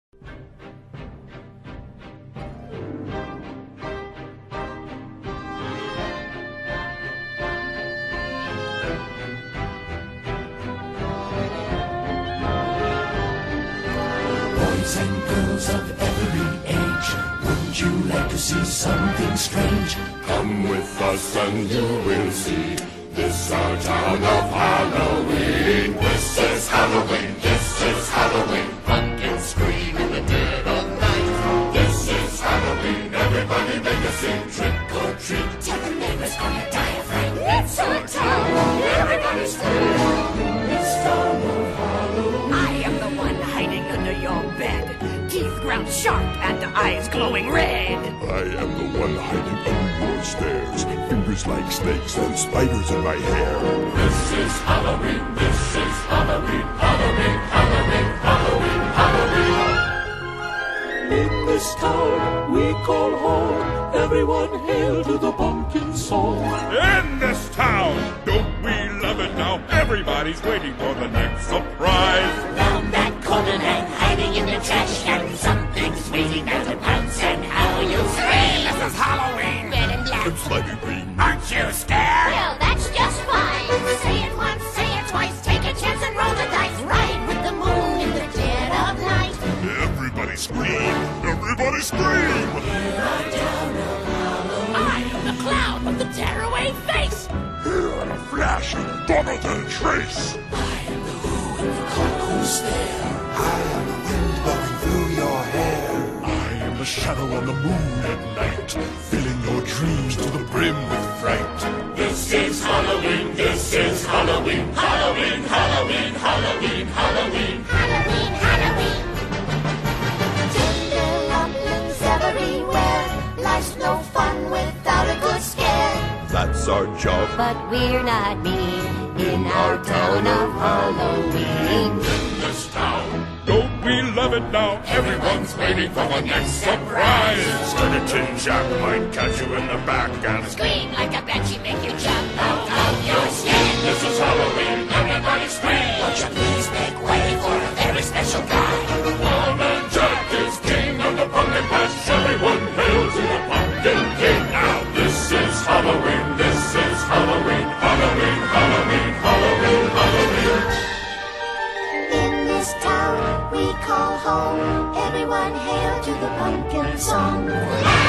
Boys and girls of every age, wouldn't you like to see something strange? Come with us and you will see. This our town of Halloween. This is Halloween, this is Halloween. Pumpkins scream in the dead of night. This is Halloween, everybody make a scene. Trick or treat, tell the neighbors on your diaphragm. It's our town, everybody scream. This town of Halloween. I am the one hiding under your bed, teeth ground sharp and eyes glowing red. I am the one hiding under your stairs, fingers like snakes and spiders in my hair. This is Halloween, this is Halloween, Halloween, Halloween, Halloween, Halloween. In this town we call home, everyone hail to the pumpkin song. In this town, don't we love it now? Everybody's waiting for the next surprise. Round that corner and hiding in the trash can, something's waiting there to pounce and how you scream. This is Halloween. Red and black. It's slimy green. Aren't you scared? Well, that's just fine. Say it once, say it twice, take a chance and roll the dice. Ride with the moon in the dead of night. Everybody scream, everybody scream. I am the clown with the tearaway face. Here in a flash, gone than a trace. I am the who in the cold stare. I am the wind blowing through your hair. I am the shadow on the moon at night, filling your dreams to the brim with fright. This is Halloween, this is Halloween, Halloween, Halloween, Halloween, Halloween. Halloween, Halloween. Tinder lumberings everywhere. Life's no fun without a good scare. That's our job. But we're not mean in our town of Halloween. In this town, Don't we love it now? everyone's waiting for the next surprise. Skeleton Jack might catch you in the back and Scream like a banshee, make you jump out of your skin. this is Halloween, everybody scream. Won't you please make way for a very special guy? Old Man Jack is king of the pumpkin patch. Everyone hail to the pumpkin king. Now this is Halloween, this is Halloween, Halloween, Halloween, Halloween, Halloween. In this town we call home, everyone hail to the pumpkin song.